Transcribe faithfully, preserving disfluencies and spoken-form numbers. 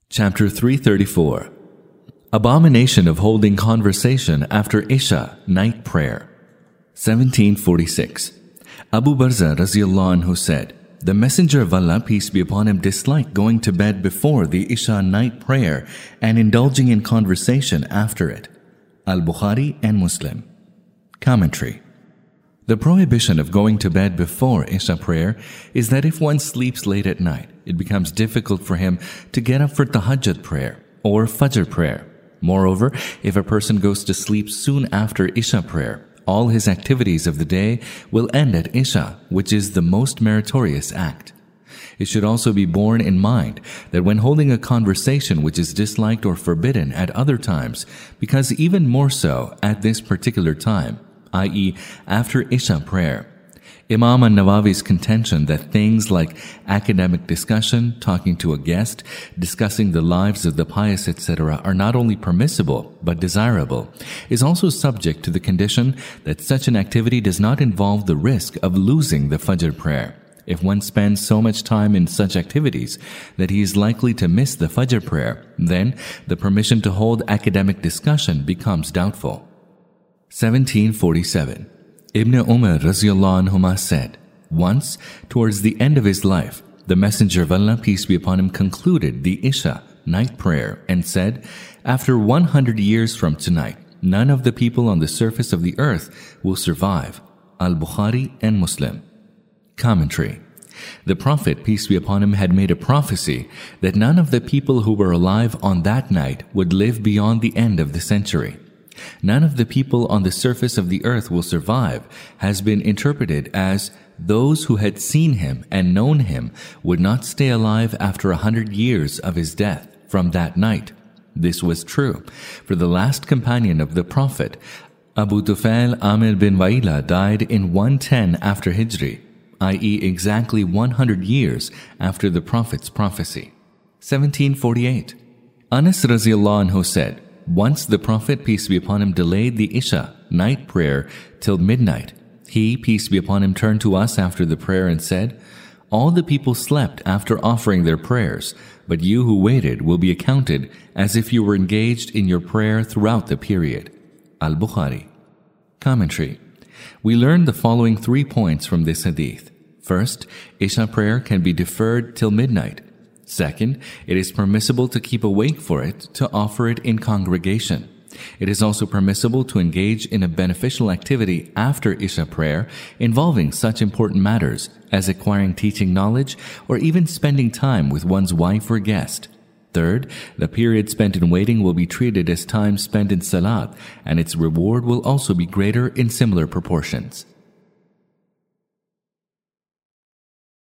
Chapter three thirty-four. Abomination of holding conversation after Isha, night prayer. seventeen forty-six. Abu Barza Raziyallahu anhu said, The Messenger of Allah, peace be upon him, disliked going to bed before the Isha night prayer and indulging in conversation after it. Al-Bukhari and Muslim. Commentary. The prohibition of going to bed before Isha prayer is that if one sleeps late at night, it becomes difficult for him to get up for Tahajjud prayer or Fajr prayer. Moreover, if a person goes to sleep soon after Isha prayer, all his activities of the day will end at Isha, which is the most meritorious act. It should also be borne in mind that when holding a conversation which is disliked or forbidden at other times, because even more so at this particular time, that is after Isha prayer, Imam an-Nawawi's contention that things like academic discussion, talking to a guest, discussing the lives of the pious, et cetera are not only permissible but desirable, is also subject to the condition that such an activity does not involve the risk of losing the Fajr prayer. If one spends so much time in such activities that he is likely to miss the Fajr prayer, then the permission to hold academic discussion becomes doubtful. seventeen forty-seven. Ibn Umar Raziyallahu anhuma said, Once, towards the end of his life, the Messenger of Allah, peace be upon him, concluded the Isha night prayer and said, After one hundred years from tonight, none of the people on the surface of the earth will survive. Al-Bukhari and Muslim. Commentary. The Prophet, peace be upon him, had made a prophecy that none of the people who were alive on that night would live beyond the end of the century. None of the people on the surface of the earth will survive has been interpreted as those who had seen him and known him would not stay alive after a hundred years of his death from that night. This was true, for the last companion of the Prophet, Abu Tufail Amir bin Waila, died in one ten after Hijri, that is exactly one hundred years after the Prophet's prophecy. seventeen forty-eight. Anas Raziyallahu anhu said, Once the Prophet, peace be upon him, delayed the Isha night prayer till midnight. He, peace be upon him, turned to us after the prayer and said, All the people slept after offering their prayers, but you who waited will be accounted as if you were engaged in your prayer throughout the period. Al-Bukhari. Commentary. We learn the following three points from this hadith. First, Isha prayer can be deferred till midnight. Second, it is permissible to keep awake for it, to offer it in congregation. It is also permissible to engage in a beneficial activity after Isha prayer involving such important matters as acquiring teaching knowledge or even spending time with one's wife or guest. Third, the period spent in waiting will be treated as time spent in salat, and its reward will also be greater in similar proportions.